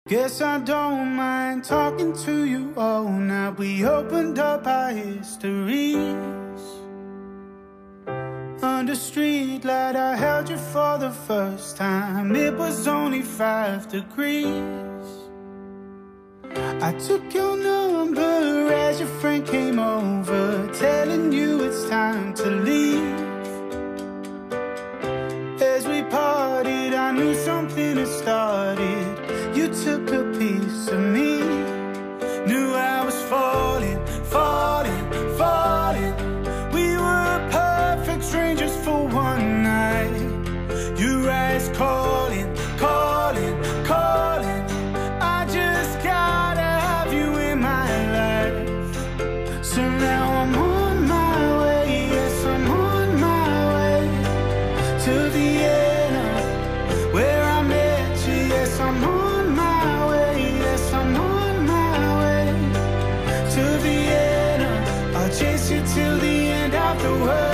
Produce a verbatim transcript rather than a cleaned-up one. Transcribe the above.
Guess I don't mind talking to you all night. We opened up our histories under streetlight. I held you for the first time. It was only five degrees. I took your number as your friend came over, telling you it's time to leave. As we parted, I knew something had started. You took a piece of me. Knew I was falling, falling, falling. We were perfect strangers for one night. Your eyes calling, calling, calling. I just gotta have you in my life. So now I'm on my way, yes, I'm on my way to Vienna, where I met you. Yes, I'm on my way, yes, I'm on my way to Vienna. I'll chase you till the end of the world.